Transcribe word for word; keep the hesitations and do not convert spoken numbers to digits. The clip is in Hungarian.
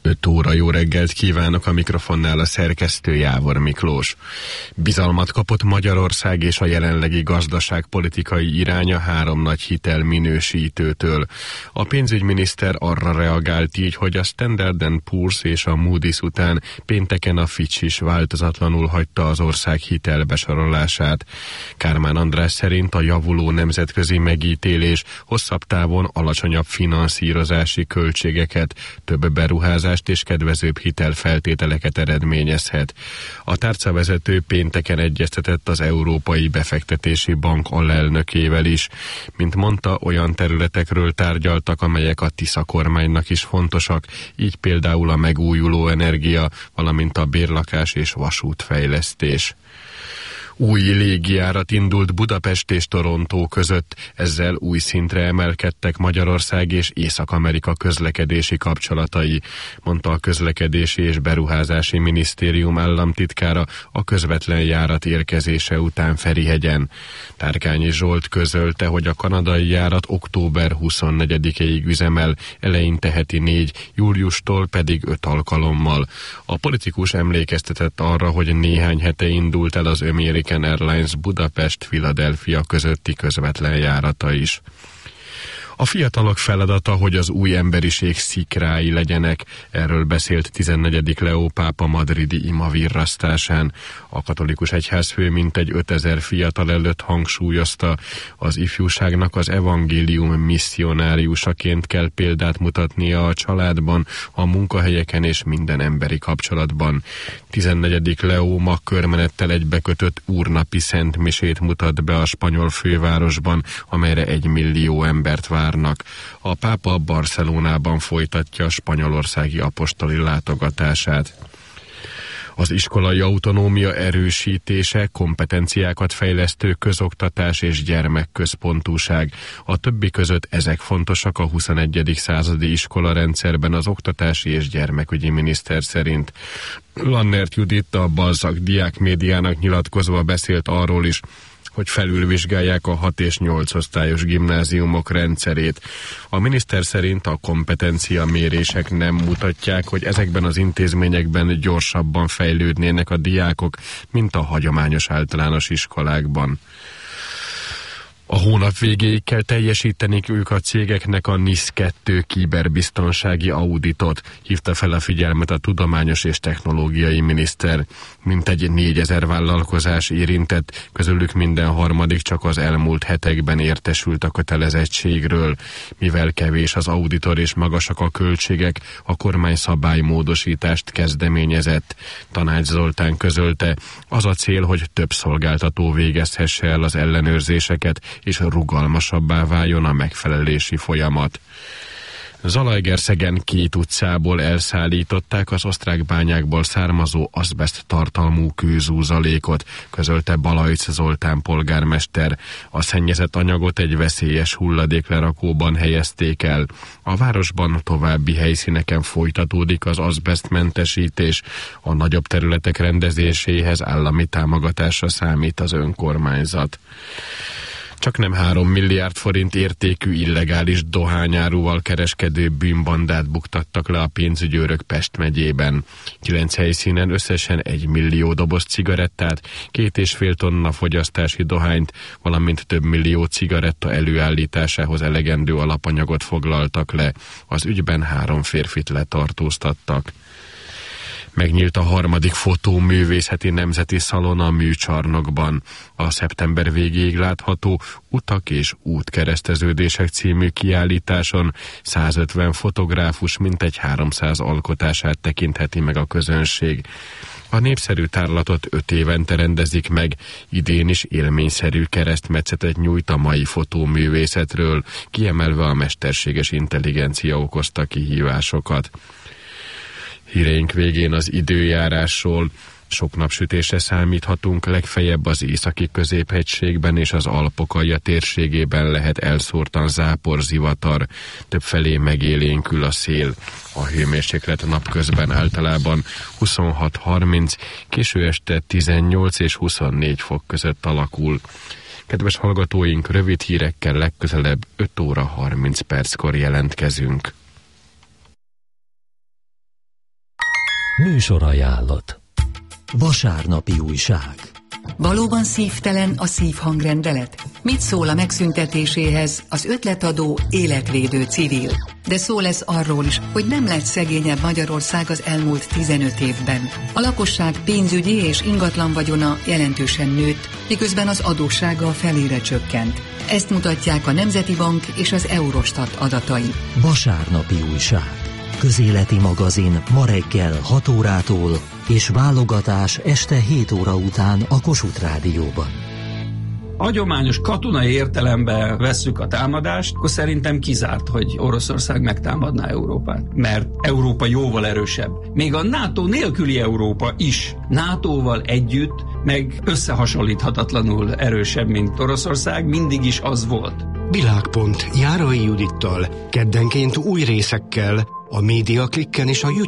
öt óra, jó reggelt kívánok, a mikrofonnál a szerkesztő Jávor Miklós. Bizalmat kapott Magyarország és a jelenlegi gazdaságpolitikai iránya három nagy hitel minősítőtől. A pénzügyminiszter arra reagált így, hogy a Standard and Poor's és a Moody's után pénteken a Fitch is változatlanul hagyta az ország hitelbesorolását. Kármán András szerint a javuló nemzetközi megítélés hosszabb távon alacsonyabb finanszírozási költségeket, több beruházást és kedvezőbb hitelfeltételeket eredményezhet. A tárcavezető pénteken egyeztetett az Európai Befektetési Bank alelnökével is. Mint mondta, olyan területekről tárgyaltak, amelyek a Tisza kormánynak is fontosak, így például a megújuló energia, valamint a bérlakás és vasútfejlesztés. Új légijárat indult Budapest és Torontó között, ezzel új szintre emelkedtek Magyarország és Észak-Amerika közlekedési kapcsolatai, mondta a Közlekedési és Beruházási Minisztérium államtitkára a közvetlen járat érkezése után Ferihegyen. Tárkányi Zsolt közölte, hogy a kanadai járat október huszonnegyedikéig üzemel, eleinte heti négy, júliustól pedig öt alkalommal. A politikus emlékeztetett arra, hogy néhány hete indult el az American Airlines Budapest-Philadelphia közötti közvetlen járata is. A fiatalok feladata, hogy az új emberiség szikrái legyenek, erről beszélt tizennegyedik Leó pápa madridi imavirrasztásán. A katolikus egyházfő mintegy ötezer fiatal előtt hangsúlyozta, az ifjúságnak az evangélium misszionáriusaként kell példát mutatnia a családban, a munkahelyeken és minden emberi kapcsolatban. tizennegyedik Leó ma körmenettel egybekötött úrnapi szentmisét mutat be a spanyol fővárosban, amelyre egy millió embert vár. A pápa Barcelonában folytatja a spanyolországi apostoli látogatását. Az iskolai autonómia erősítése, kompetenciákat fejlesztő közoktatás és gyermekközpontúság. A többi között ezek fontosak a huszonegyedik századi iskolarendszerben az oktatási és gyermekügyi miniszter szerint. Lannert Judit, a Balzak diákmédiának nyilatkozva beszélt arról is, hogy felülvizsgálják a hat és nyolc osztályos gimnáziumok rendszerét. A miniszter szerint a kompetencia mérések nem mutatják, hogy ezekben az intézményekben gyorsabban fejlődnének a diákok, mint a hagyományos általános iskolákban. A hónap végéig kell teljesíteniük ők a cégeknek a NIS kettő kiberbiztonsági auditot, hívta fel a figyelmet a tudományos és technológiai miniszter. Mintegy négyezer vállalkozás érintett, közülük minden harmadik csak az elmúlt hetekben értesült a kötelezettségről. Mivel kevés az auditor és magasak a költségek, a kormány szabálymódosítást kezdeményezett. Tanács Zoltán közölte, az a cél, hogy több szolgáltató végezhesse el az ellenőrzéseket, és rugalmasabbá váljon a megfelelési folyamat. Zalaegerszegen két utcából elszállították az osztrák bányákból származó azbeszt tartalmú kőzúzalékot, közölte Balajc Zoltán polgármester. A szennyezett anyagot egy veszélyes hulladéklerakóban helyezték el. A városban további helyszíneken folytatódik az azbesztmentesítés. A nagyobb területek rendezéséhez állami támogatásra számít az önkormányzat. Csaknem három milliárd forint értékű illegális dohányáruval kereskedő bűnbandát buktattak le a pénzügyőrök Pest megyében. Kilenc helyszínen összesen egy millió doboz cigarettát, két és fél tonna fogyasztási dohányt, valamint több millió cigaretta előállításához elegendő alapanyagot foglaltak le. Az ügyben három férfit letartóztattak. Megnyílt a harmadik fotóművészeti nemzeti szalon a műcsarnokban. A szeptember végéig látható Utak és útkereszteződések című kiállításon százötven fotográfus mintegy háromszáz alkotását tekintheti meg a közönség. A népszerű tárlatot öt évente rendezik meg, idén is élményszerű keresztmetszetet nyújt a mai fotóművészetről, kiemelve a mesterséges intelligencia okozta kihívásokat. Híreink végén az időjárásról. Sok napsütésre számíthatunk, legfeljebb az északi középhegységben és az Alpok-alja térségében lehet elszórtan záporzivatar, többfelé megélénkül a szél. A hőmérséklet napközben általában huszonhat harminc, késő este tizennyolc és huszonnégy fok között alakul. Kedves hallgatóink, rövid hírekkel legközelebb öt óra harminc perckor jelentkezünk. Műsorajánlat. Vasárnapi újság. Valóban szívtelen a szívhangrendelet? Mit szól a megszüntetéséhez az ötletadó életvédő civil? De szó lesz arról is, hogy nem lett szegényebb Magyarország az elmúlt tizenöt évben. A lakosság pénzügyi és ingatlan vagyona jelentősen nőtt, miközben az adóssága felére csökkent. Ezt mutatják a Nemzeti Bank és az Eurostat adatai. Vasárnapi újság. Közéleti magazin ma reggel hat órától és válogatás este hét óra után a Kossuth Rádióban. Hagyományos katonai értelemben vesszük a támadást, akkor szerintem kizárt, hogy Oroszország megtámadná Európát. Mert Európa jóval erősebb. Még a NATO nélküli Európa is nátóval együtt, meg összehasonlíthatatlanul erősebb, mint Oroszország, mindig is az volt. Világpont Járai Judittal keddenként új részekkel a Média Klikken és a YouTube